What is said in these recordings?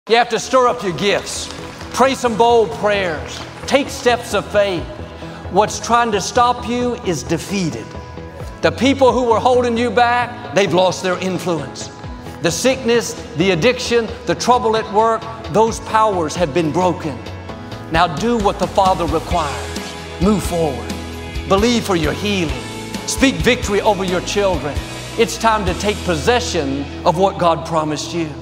You have to stir up your gifts. Pray some bold prayers. Take steps of faith. What's trying to stop you is defeated. The people who were holding you back, they've lost their influence. The sickness, the addiction, the trouble at work, those powers have been broken. Now do what the Father requires. Move forward. Believe for your healing. Speak victory over your children. It's time to take possession of what God promised you.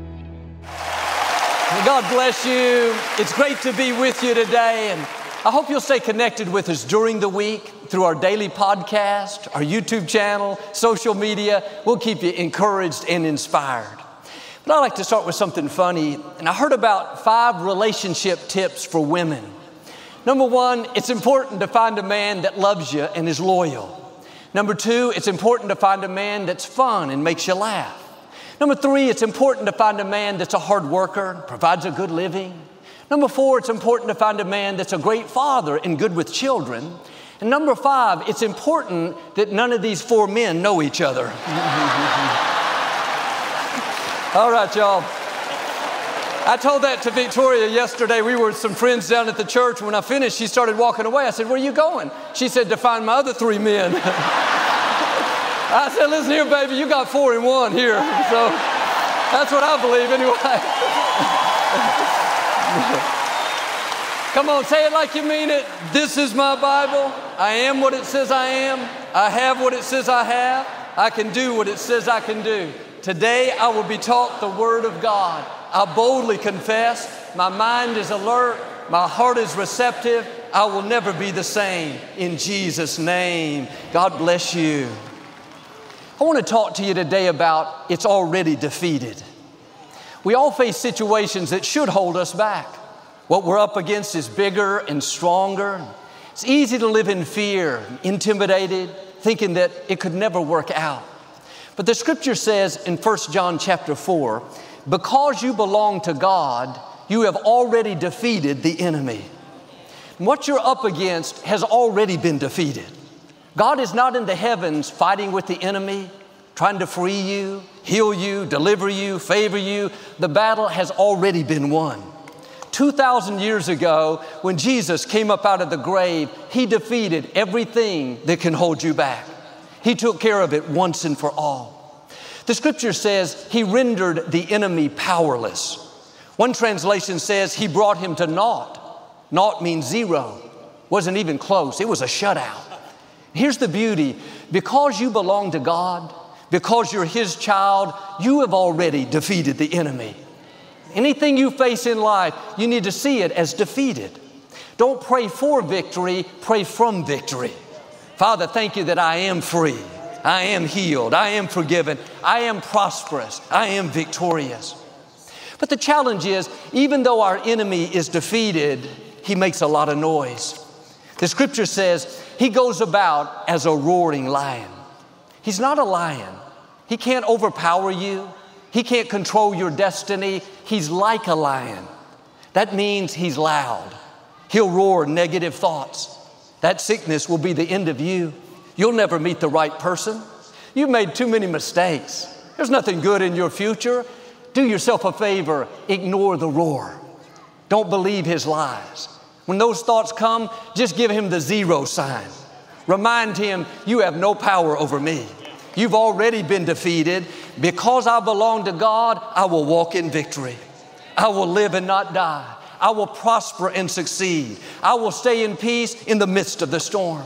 God bless you. It's great to be with you today, and I hope you'll stay connected with us during the week through our daily podcast, our YouTube channel, social media. We'll keep you encouraged and inspired. But I'd like to start with something funny, and I heard about 5 relationship tips for women. Number 1, it's important to find a man that loves you and is loyal. Number 2, it's important to find a man that's fun and makes you laugh. Number 3, it's important to find a man that's a hard worker, provides a good living. Number 4, it's important to find a man that's a great father and good with children. And number 5, it's important that none of these 4 men know each other. All right, y'all. I told that to Victoria yesterday. We were with some friends down at the church. When I finished, she started walking away. I said, "Where are you going?" She said, "To find my other 3 men." I said, "Listen here, baby, you got 4 in 1 here." So that's what I believe anyway. Come on, say it like you mean it. This is my Bible. I am what it says I am. I have what it says I have. I can do what it says I can do. Today I will be taught the Word of God. I boldly confess. My mind is alert. My heart is receptive. I will never be the same. In Jesus' name, God bless you. I want to talk to you today about it's already defeated. We all face situations that should hold us back. What we're up against is bigger and stronger. It's easy to live in fear, intimidated, thinking that it could never work out. But the scripture says in 1 John chapter 4, because you belong to God, you have already defeated the enemy. And what you're up against has already been defeated. God is not in the heavens fighting with the enemy, trying to free you, heal you, deliver you, favor you. The battle has already been won. 2,000 years ago, when Jesus came up out of the grave, He defeated everything that can hold you back. He took care of it once and for all. The scripture says He rendered the enemy powerless. One translation says He brought him to naught. Naught means 0. Wasn't even close. It was a shutout. Here's the beauty. Because you belong to God, because you're His child, you have already defeated the enemy. Anything you face in life, you need to see it as defeated. Don't pray for victory, pray from victory. Father, thank you that I am free. I am healed. I am forgiven. I am prosperous. I am victorious. But the challenge is, even though our enemy is defeated, he makes a lot of noise. The scripture says he goes about as a roaring lion. He's not a lion. He can't overpower you. He can't control your destiny. He's like a lion. That means he's loud. He'll roar negative thoughts. That sickness will be the end of you. You'll never meet the right person. You've made too many mistakes. There's nothing good in your future. Do yourself a favor. Ignore the roar. Don't believe his lies. When those thoughts come, just give him the 0 sign. Remind him, you have no power over me. You've already been defeated. Because I belong to God, I will walk in victory. I will live and not die. I will prosper and succeed. I will stay in peace in the midst of the storm.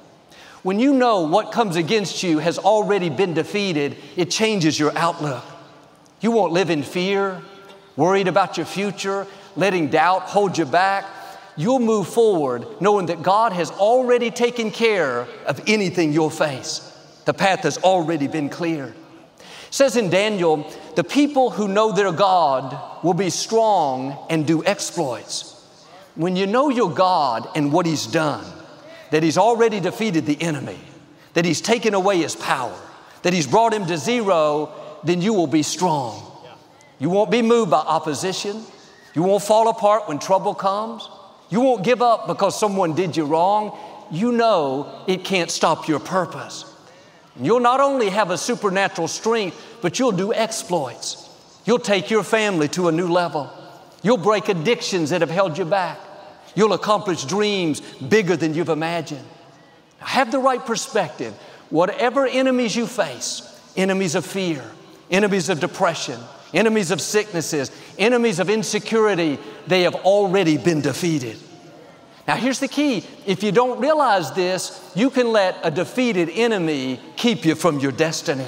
When you know what comes against you has already been defeated, it changes your outlook. You won't live in fear, worried about your future, letting doubt hold you back. You'll move forward knowing that God has already taken care of anything you'll face. The path has already been cleared. It says in Daniel, the people who know their God will be strong and do exploits. When you know your God and what He's done, that He's already defeated the enemy, that He's taken away his power, that He's brought him to 0, then you will be strong. You won't be moved by opposition. You won't fall apart when trouble comes. You won't give up because someone did you wrong. You know it can't stop your purpose. You'll not only have a supernatural strength, but you'll do exploits. You'll take your family to a new level. You'll break addictions that have held you back. You'll accomplish dreams bigger than you've imagined. Have the right perspective. Whatever enemies you face, enemies of fear, enemies of depression, enemies of sicknesses, enemies of insecurity, they have already been defeated. Now here's the key. If you don't realize this, you can let a defeated enemy keep you from your destiny.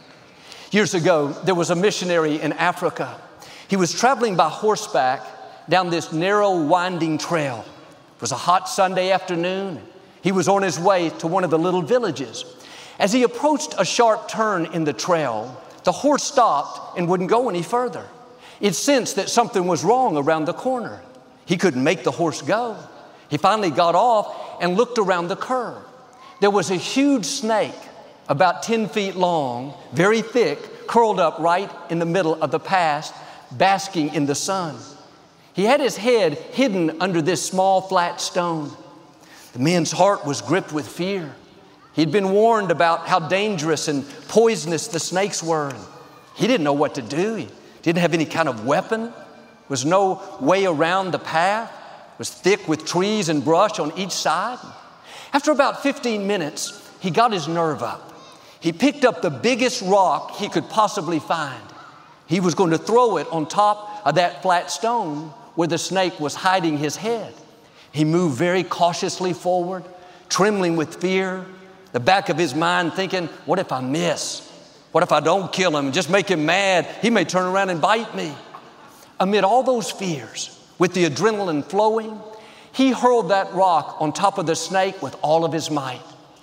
Years ago, there was a missionary in Africa. He was traveling by horseback down this narrow, winding trail. It was a hot Sunday afternoon. He was on his way to one of the little villages. As he approached a sharp turn in the trail, the horse stopped and wouldn't go any further. It sensed that something was wrong around the corner. He couldn't make the horse go. He finally got off and looked around the curve. There was a huge snake, about 10 feet long, very thick, curled up right in the middle of the path, basking in the sun. He had his head hidden under this small flat stone. The man's heart was gripped with fear. He'd been warned about how dangerous and poisonous the snakes were. He didn't know what to do. He didn't have any kind of weapon. There was no way around the path. It was thick with trees and brush on each side. After about 15 minutes, he got his nerve up. He picked up the biggest rock he could possibly find. He was going to throw it on top of that flat stone where the snake was hiding his head. He moved very cautiously forward, trembling with fear, the back of his mind thinking, what if I miss? What if I don't kill him and just make him mad? He may turn around and bite me. Amid all those fears, with the adrenaline flowing, he hurled that rock on top of the snake with all of his might.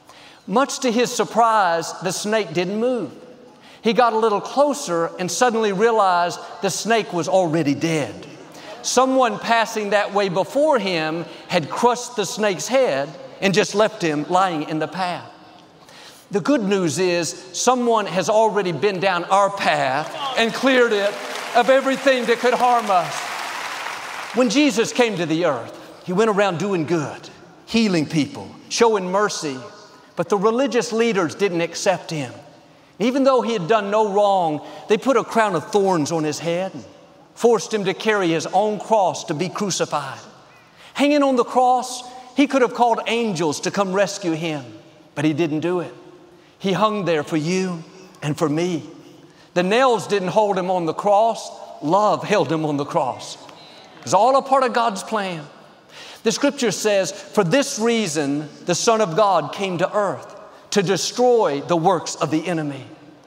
Much to his surprise, the snake didn't move. He got a little closer and suddenly realized the snake was already dead. Someone passing that way before him had crushed the snake's head and just left him lying in the path. The good news is someone has already been down our path and cleared it of everything that could harm us. When Jesus came to the earth, He went around doing good, healing people, showing mercy, but the religious leaders didn't accept Him. Even though He had done no wrong, they put a crown of thorns on His head and forced Him to carry His own cross to be crucified. Hanging on the cross, He could have called angels to come rescue Him, but He didn't do it. He hung there for you and for me. The nails didn't hold Him on the cross. Love held Him on the cross. It was all a part of God's plan. The scripture says, for this reason, the Son of God came to earth to destroy the works of the enemy.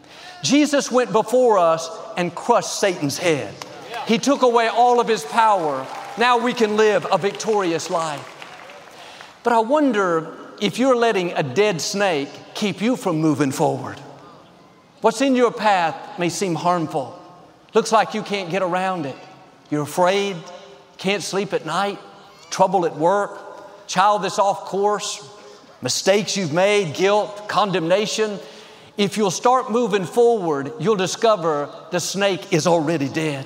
Jesus went before us and crushed Satan's head. He took away all of his power. Now we can live a victorious life. But I wonder if you're letting a dead snake keep you from moving forward. What's in your path may seem harmful. Looks like you can't get around it. You're afraid, can't sleep at night, trouble at work, child that's off course, mistakes you've made, guilt, condemnation. If you'll start moving forward, you'll discover the snake is already dead.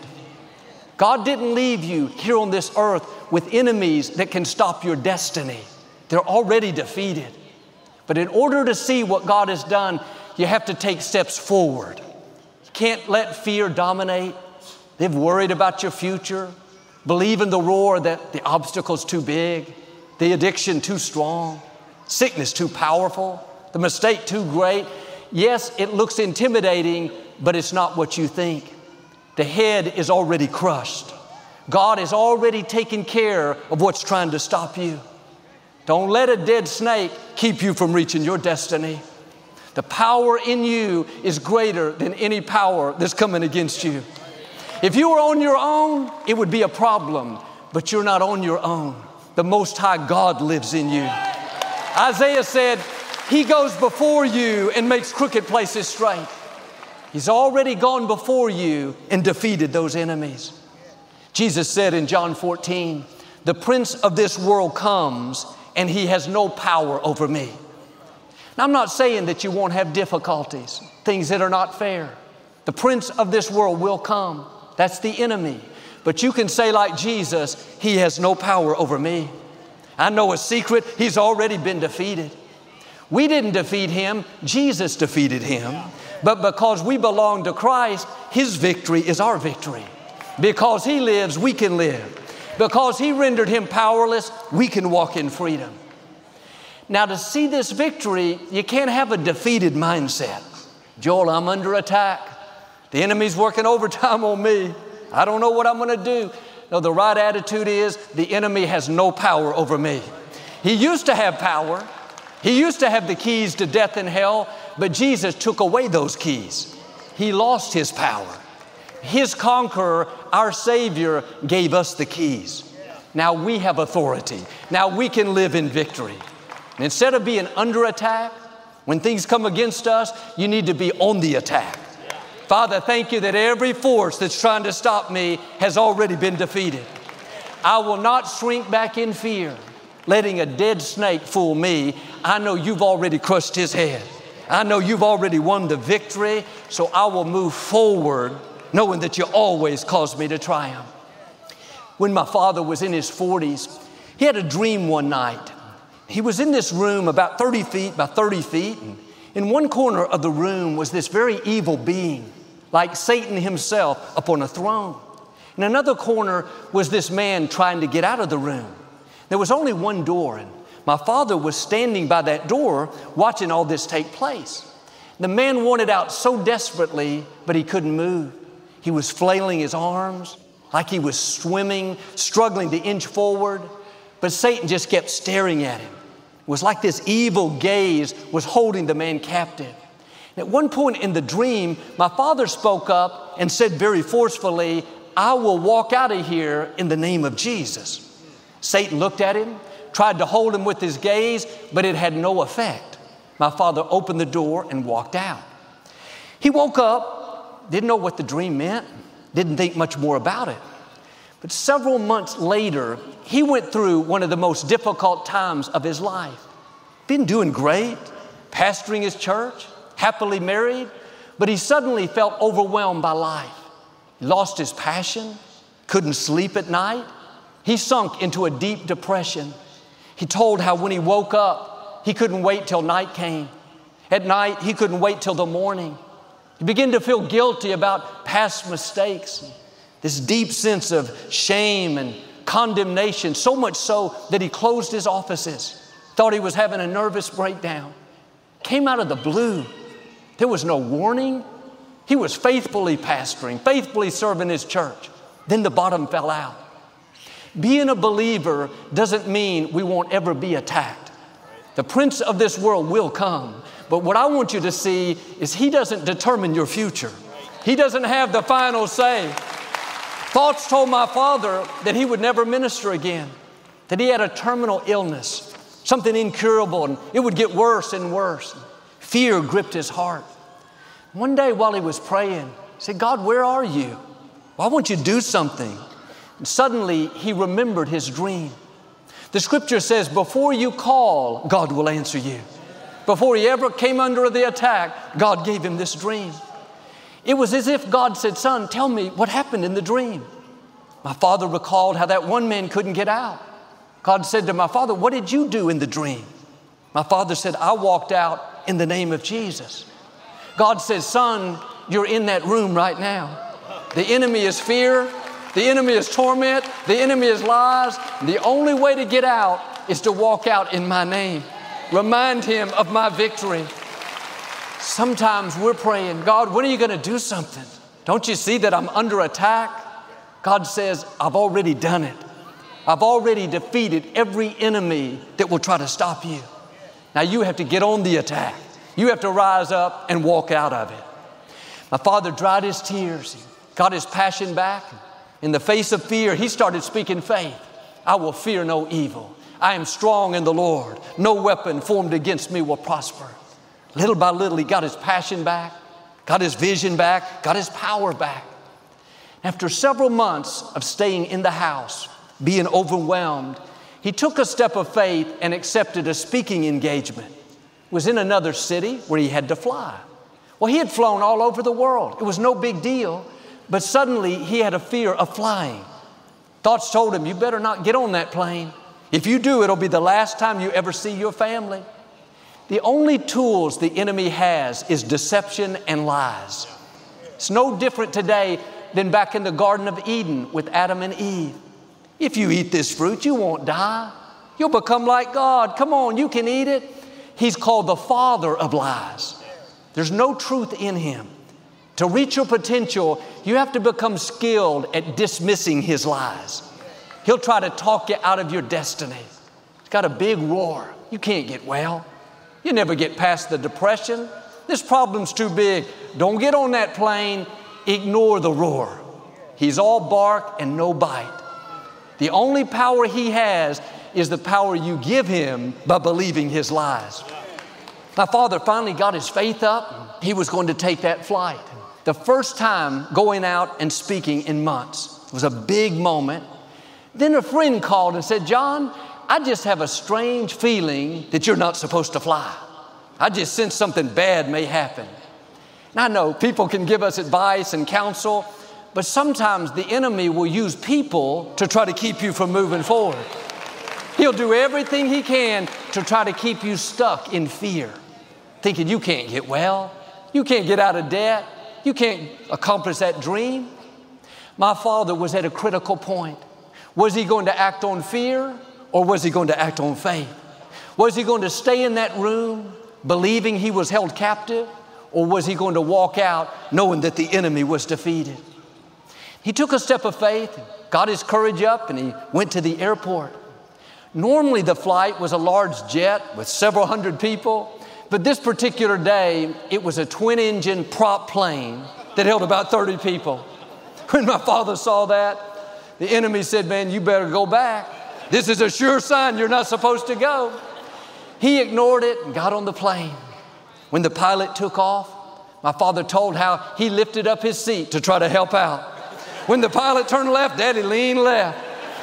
God didn't leave you here on this earth with enemies that can stop your destiny. They're already defeated. But in order to see what God has done, you have to take steps forward. You can't let fear dominate. Live worried about your future. Believe in the roar that the obstacle's too big, the addiction too strong, sickness too powerful, the mistake too great. Yes, it looks intimidating, but it's not what you think. The head is already crushed. God has already taken care of what's trying to stop you. Don't let a dead snake keep you from reaching your destiny. The power in you is greater than any power that's coming against you. If you were on your own, it would be a problem, but you're not on your own. The Most High God lives in you. Isaiah said, He goes before you and makes crooked places straight. He's already gone before you and defeated those enemies. Jesus said in John 14, the prince of this world comes and he has no power over me. Now, I'm not saying that you won't have difficulties, things that are not fair. The prince of this world will come. That's the enemy. But you can say like Jesus, he has no power over me. I know a secret, he's already been defeated. We didn't defeat him, Jesus defeated him. But because we belong to Christ, His victory is our victory. Because He lives, we can live. Because He rendered Him powerless, we can walk in freedom. Now, to see this victory, you can't have a defeated mindset. Joel, I'm under attack. The enemy's working overtime on me. I don't know what I'm going to do. No, the right attitude is the enemy has no power over me. He used to have power. He used to have the keys to death and hell, but Jesus took away those keys. He lost His power. His conqueror, our Savior, gave us the keys. Now we have authority. Now we can live in victory. And instead of being under attack, when things come against us, you need to be on the attack. Father, thank you that every force that's trying to stop me has already been defeated. I will not shrink back in fear, letting a dead snake fool me. I know you've already crushed his head. I know you've already won the victory, so I will move forward knowing that you always cause me to triumph. When my father was in his 40s, he had a dream one night. He was in this room about 30 feet by 30 feet. And in one corner of the room was this very evil being, like Satan himself upon a throne. In another corner was this man trying to get out of the room. There was only one door, and my father was standing by that door watching all this take place. The man wanted out so desperately, but he couldn't move. He was flailing his arms like he was swimming, struggling to inch forward, but Satan just kept staring at him. It was like this evil gaze was holding the man captive. And at one point in the dream, my father spoke up and said very forcefully, I will walk out of here in the name of Jesus. Satan looked at him, tried to hold him with his gaze, but it had no effect. My father opened the door and walked out. He woke up, didn't know what the dream meant, didn't think much more about it. But several months later, he went through one of the most difficult times of his life. Been doing great, pastoring his church, happily married, but he suddenly felt overwhelmed by life. He lost his passion, couldn't sleep at night. He sunk into a deep depression. He told how when he woke up, he couldn't wait till night came. At night, he couldn't wait till the morning. He began to feel guilty about past mistakes. This deep sense of shame and condemnation, so much so that he closed his offices, thought he was having a nervous breakdown. Came out of the blue. There was no warning. He was faithfully pastoring, faithfully serving his church. Then the bottom fell out. Being a believer doesn't mean we won't ever be attacked. The prince of this world will come. But what I want you to see is he doesn't determine your future. He doesn't have the final say. Thoughts told my father that he would never minister again, that he had a terminal illness, something incurable, and it would get worse and worse. Fear gripped his heart. One day while he was praying, he said, God, where are you? Well, I want you to do something. And suddenly he remembered his dream. The scripture says, before you call, God will answer you. Before he ever came under the attack, God gave him this dream. It was as if God said, son, tell me what happened in the dream. My father recalled how that one man couldn't get out. God said to my father, what did you do in the dream? My father said, I walked out in the name of Jesus. God says, son, you're in that room right now. The enemy is fear. The enemy is torment. The enemy is lies. The only way to get out is to walk out in my name. Remind him of my victory. Sometimes we're praying, God, when are you going to do something? Don't you see that I'm under attack? God says, I've already done it. I've already defeated every enemy that will try to stop you. Now you have to get on the attack. You have to rise up and walk out of it. My father dried his tears, got his passion back. In the face of fear, he started speaking faith. I will fear no evil. I am strong in the Lord. No weapon formed against me will prosper. Little by little, he got his passion back, got his vision back, got his power back. After several months of staying in the house, being overwhelmed, he took a step of faith and accepted a speaking engagement. It was in another city where he had to fly. Well, he had flown all over the world. It was no big deal, but suddenly he had a fear of flying. Thoughts told him, you better not get on that plane. If you do, it'll be the last time you ever see your family. The only tools the enemy has is deception and lies. It's no different today than back in the Garden of Eden with Adam and Eve. If you eat this fruit, you won't die. You'll become like God. Come on, you can eat it. He's called the father of lies. There's no truth in him. To reach your potential, you have to become skilled at dismissing his lies. He'll try to talk you out of your destiny. He's got a big roar. You can't get well. You never get past the depression. This problem's too big. Don't get on that plane. Ignore the roar. He's all bark and no bite. The only power he has is the power you give him by believing his lies. My father finally got his faith up. He was going to take that flight. The first time going out and speaking in months. It was a big moment. Then a friend called and said, John, I just have a strange feeling that you're not supposed to fly. I just sense something bad may happen. And I know people can give us advice and counsel, but sometimes the enemy will use people to try to keep you from moving forward. He'll do everything he can to try to keep you stuck in fear, thinking you can't get well, you can't get out of debt, you can't accomplish that dream. My father was at a critical point. Was he going to act on fear or was he going to act on faith? Was he going to stay in that room believing he was held captive, or was he going to walk out knowing that the enemy was defeated? He took a step of faith, got his courage up, and he went to the airport. Normally the flight was a large jet with several hundred people, but this particular day it was a twin-engine prop plane that held about 30 people. When my father saw that, the enemy said, man, you better go back. This is a sure sign you're not supposed to go. He ignored it and got on the plane. When the pilot took off, my father told how he lifted up his seat to try to help out. When the pilot turned left, Daddy leaned left.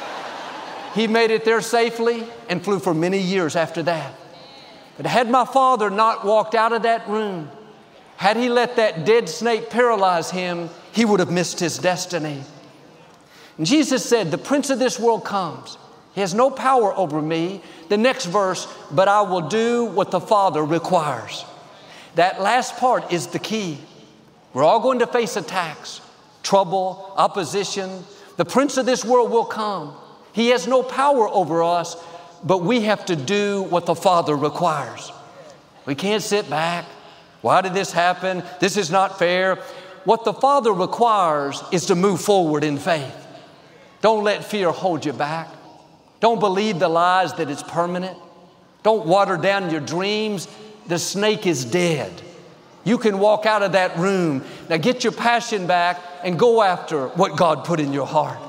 He made it there safely and flew for many years after that. But had my father not walked out of that room, had he let that dead snake paralyze him, he would have missed his destiny. And Jesus said, the prince of this world comes. He has no power over me. The next verse, but I will do what the Father requires. That last part is the key. We're all going to face attacks, trouble, opposition. The prince of this world will come. He has no power over us, but we have to do what the Father requires. We can't sit back. Why did this happen? This is not fair. What the Father requires is to move forward in faith. Don't let fear hold you back. Don't believe the lies that it's permanent. Don't water down your dreams. The snake is dead. You can walk out of that room. Now get your passion back and go after what God put in your heart.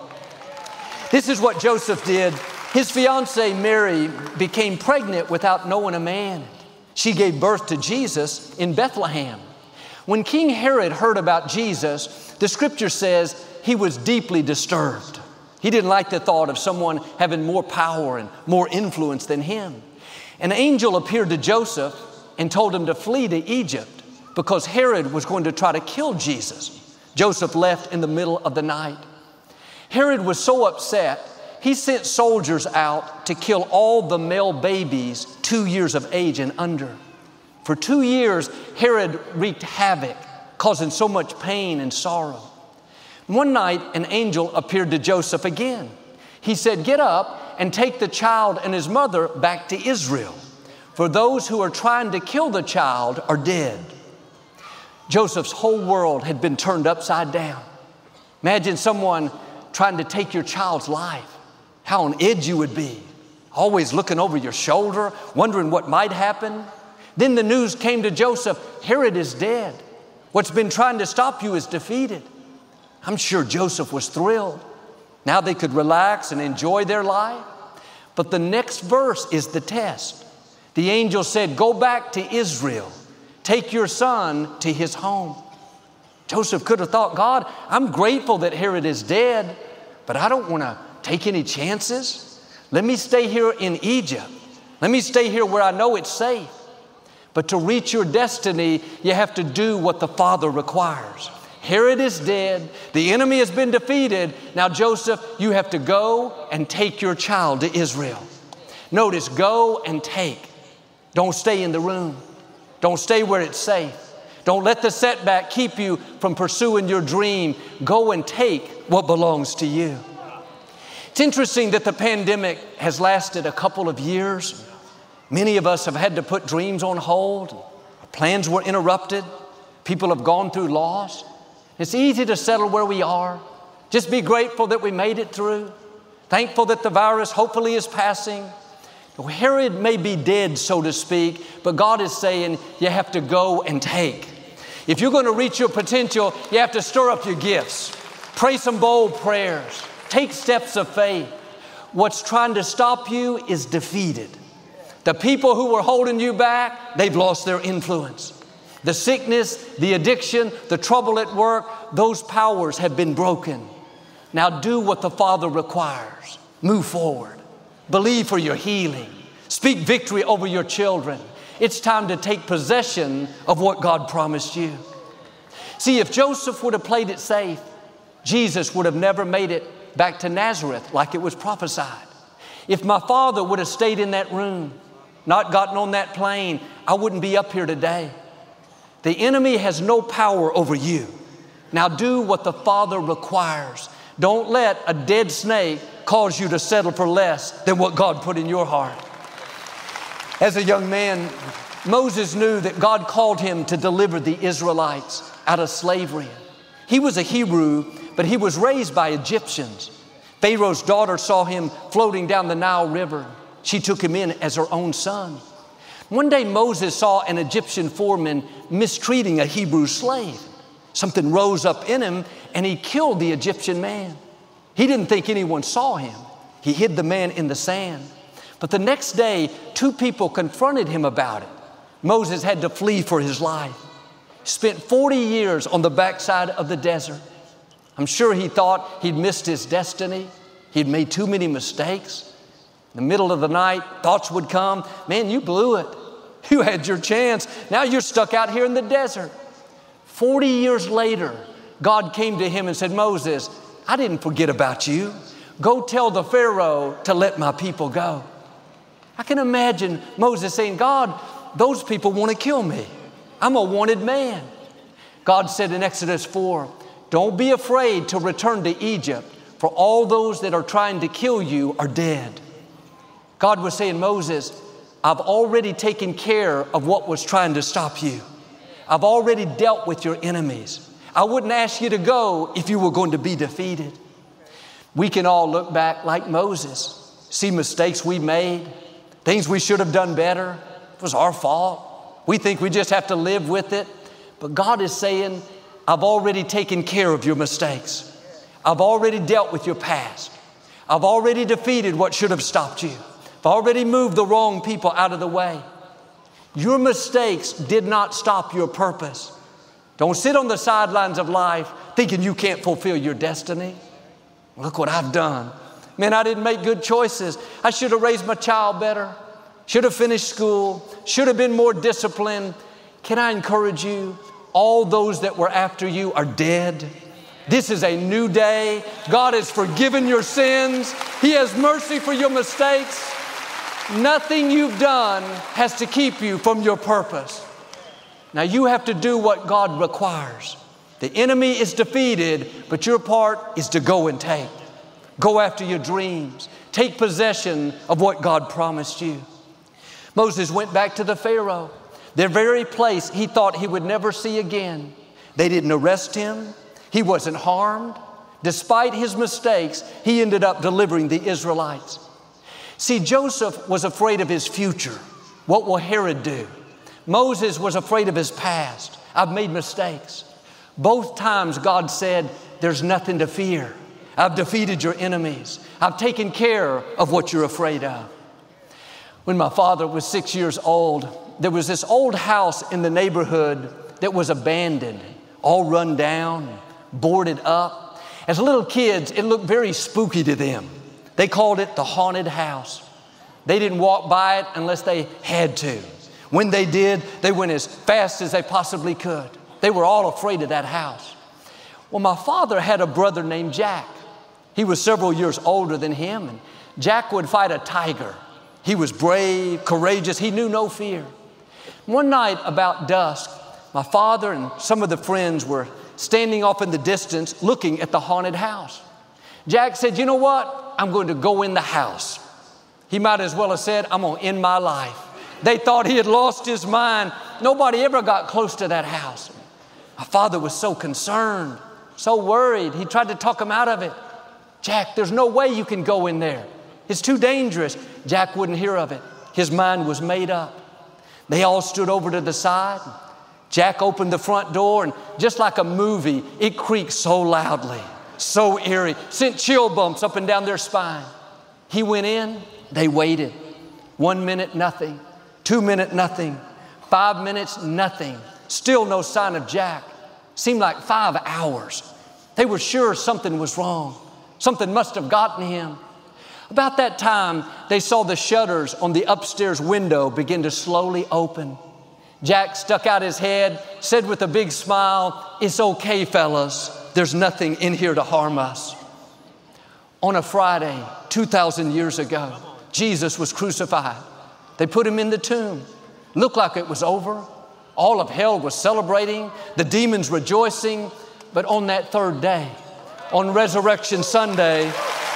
This is what Joseph did. His fiancée Mary became pregnant without knowing a man. She gave birth to Jesus in Bethlehem. When King Herod heard about Jesus, the scripture says he was deeply disturbed. He didn't like the thought of someone having more power and more influence than him. An angel appeared to Joseph and told him to flee to Egypt because Herod was going to try to kill Jesus. Joseph left in the middle of the night. Herod was so upset, he sent soldiers out to kill all the male babies 2 years of age and under. For 2 years, Herod wreaked havoc, causing so much pain and sorrow. One night, an angel appeared to Joseph again. He said, get up and take the child and his mother back to Israel, for those who are trying to kill the child are dead. Joseph's whole world had been turned upside down. Imagine someone trying to take your child's life. How on edge you would be, always looking over your shoulder, wondering what might happen. Then the news came to Joseph, Herod is dead. What's been trying to stop you is defeated. I'm sure Joseph was thrilled. Now they could relax and enjoy their life. But the next verse is the test. The angel said, go back to Israel. Take your son to his home. Joseph could have thought, God, I'm grateful that Herod is dead, but I don't want to take any chances. Let me stay here in Egypt. Let me stay here where I know it's safe. But to reach your destiny, you have to do what the Father requires. Herod is dead. The enemy has been defeated. Now, Joseph, you have to go and take your child to Israel. Notice, go and take. Don't stay in the room. Don't stay where it's safe. Don't let the setback keep you from pursuing your dream. Go and take what belongs to you. It's interesting that the pandemic has lasted a couple of years. Many of us have had to put dreams on hold. Our plans were interrupted. People have gone through loss. It's easy to settle where we are. Just be grateful that we made it through. Thankful that the virus hopefully is passing. Herod may be dead, so to speak, but God is saying you have to go and take. If you're going to reach your potential, you have to stir up your gifts. Pray some bold prayers. Take steps of faith. What's trying to stop you is defeated. The people who were holding you back, they've lost their influence. The sickness, the addiction, the trouble at work, those powers have been broken. Now do what the Father requires. Move forward. Believe for your healing. Speak victory over your children. It's time to take possession of what God promised you. See, if Joseph would have played it safe, Jesus would have never made it back to Nazareth like it was prophesied. If my father would have stayed in that room, not gotten on that plane, I wouldn't be up here today. The enemy has no power over you. Now do what the Father requires. Don't let a dead snake cause you to settle for less than what God put in your heart. As a young man, Moses knew that God called him to deliver the Israelites out of slavery. He was a Hebrew, but he was raised by Egyptians. Pharaoh's daughter saw him floating down the Nile River. She took him in as her own son. One day Moses saw an Egyptian foreman mistreating a Hebrew slave. Something rose up in him and he killed the Egyptian man. He didn't think anyone saw him. He hid the man in the sand. But the next day, 2 people confronted him about it. Moses had to flee for his life. Spent 40 years on the backside of the desert. I'm sure he thought he'd missed his destiny. He'd made too many mistakes. In the middle of the night, thoughts would come, man, you blew it. You had your chance. Now you're stuck out here in the desert. 40 years later, God came to him and said, Moses, I didn't forget about you. Go tell the Pharaoh to let my people go. I can imagine Moses saying, God, those people want to kill me. I'm a wanted man. God said in Exodus 4, don't be afraid to return to Egypt, for all those that are trying to kill you are dead. God was saying, Moses, I've already taken care of what was trying to stop you. I've already dealt with your enemies. I wouldn't ask you to go if you were going to be defeated. We can all look back like Moses, see mistakes we made, things we should have done better. It was our fault. We think we just have to live with it. But God is saying, I've already taken care of your mistakes. I've already dealt with your past. I've already defeated what should have stopped you. I've already moved the wrong people out of the way. Your mistakes did not stop your purpose. Don't sit on the sidelines of life thinking you can't fulfill your destiny. Look what I've done. Man, I didn't make good choices. I should have raised my child better. Should have finished school. Should have been more disciplined. Can I encourage you? All those that were after you are dead. This is a new day. God has forgiven your sins. He has mercy for your mistakes. Nothing you've done has to keep you from your purpose. Now you have to do what God requires. The enemy is defeated, but your part is to go and take. Go after your dreams. Take possession of what God promised you. Moses went back to the Pharaoh, the very place he thought he would never see again. They didn't arrest him. He wasn't harmed. Despite his mistakes, he ended up delivering the Israelites. See, Joseph was afraid of his future. What will Herod do? Moses was afraid of his past. I've made mistakes. Both times God said, there's nothing to fear. I've defeated your enemies. I've taken care of what you're afraid of. When my father was 6 years old, there was this old house in the neighborhood that was abandoned, all run down, boarded up. As little kids, it looked very spooky to them. They called it the haunted house. They didn't walk by it unless they had to. When they did, they went as fast as they possibly could. They were all afraid of that house. Well, my father had a brother named Jack. He was several years older than him, and Jack would fight a tiger. He was brave, courageous. He knew no fear. One night about dusk, My father and some of the friends were standing off in the distance looking at the haunted house. Jack said, you know what? I'm going to go in the house. He might as well have said, I'm going to end my life. They thought he had lost his mind. Nobody ever got close to that house. My father was so concerned, so worried. He tried to talk him out of it. Jack, there's no way you can go in there. It's too dangerous. Jack wouldn't hear of it. His mind was made up. They all stood over to the side. Jack opened the front door, and just like a movie, it creaked so loudly, so eerie, sent chill bumps up and down their spine. He went in. They waited. 1 minute, nothing. 2 minutes, nothing. 5 minutes, nothing. Still no sign of Jack. Seemed like 5 hours. They were sure something was wrong. Something must have gotten him. About that time, they saw the shutters on the upstairs window begin to slowly open. Jack stuck out his head, said with a big smile, "It's okay, fellas. There's nothing in here to harm us." On a Friday, 2,000 years ago, Jesus was crucified. They put him in the tomb. Looked like it was over. All of hell was celebrating, the demons rejoicing. But on that third day, on Resurrection Sunday,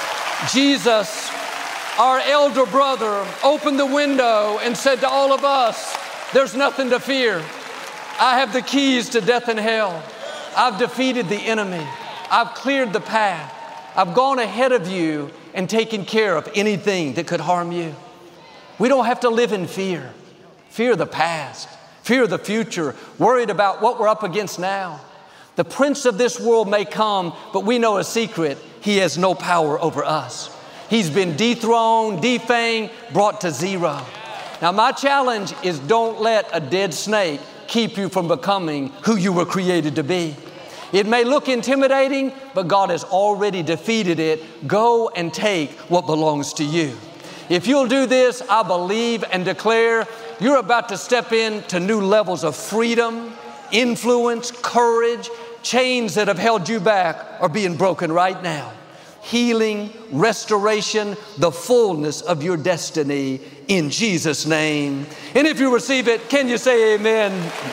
Jesus, our elder brother, opened the window and said to all of us, there's nothing to fear. I have the keys to death and hell. I've defeated the enemy. I've cleared the path. I've gone ahead of you and taken care of anything that could harm you. We don't have to live in fear. Fear the past. Fear the future. Worried about what we're up against now. The prince of this world may come, but we know a secret. He has no power over us. He's been dethroned, defanged, brought to zero. Now, my challenge is don't let a dead snake keep you from becoming who you were created to be. It may look intimidating, but God has already defeated it. Go and take what belongs to you. If you'll do this, I believe and declare you're about to step into new levels of freedom, influence, courage. Chains that have held you back are being broken right now. Healing, restoration, the fullness of your destiny in Jesus' name. And if you receive it, can you say amen?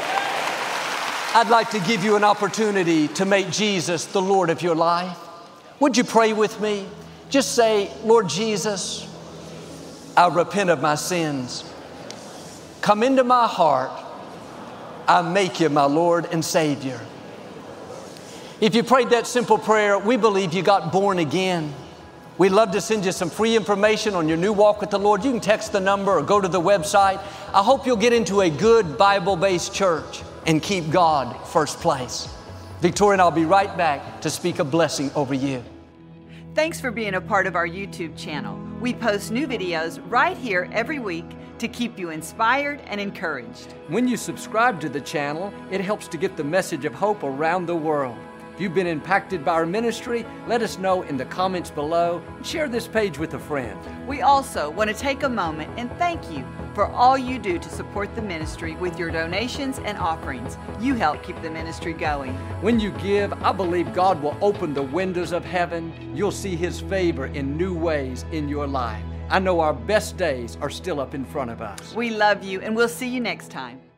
I'd like to give you an opportunity to make Jesus the Lord of your life. Would you pray with me? Just say, Lord Jesus, I repent of my sins. Come into my heart. I make you my Lord and Savior. If you prayed that simple prayer, we believe you got born again. We'd love to send you some free information on your new walk with the Lord. You can text the number or go to the website. I hope you'll get into a good Bible-based church and keep God first place. Victoria and I'll be right back to speak a blessing over you. Thanks for being a part of our YouTube channel. We post new videos right here every week to keep you inspired and encouraged. When you subscribe to the channel, it helps to get the message of hope around the world. If you've been impacted by our ministry, let us know in the comments below. Share this page with a friend. We also want to take a moment and thank you for all you do to support the ministry with your donations and offerings. You help keep the ministry going. When you give, I believe God will open the windows of heaven. You'll see His favor in new ways in your life. I know our best days are still up in front of us. We love you, and we'll see you next time.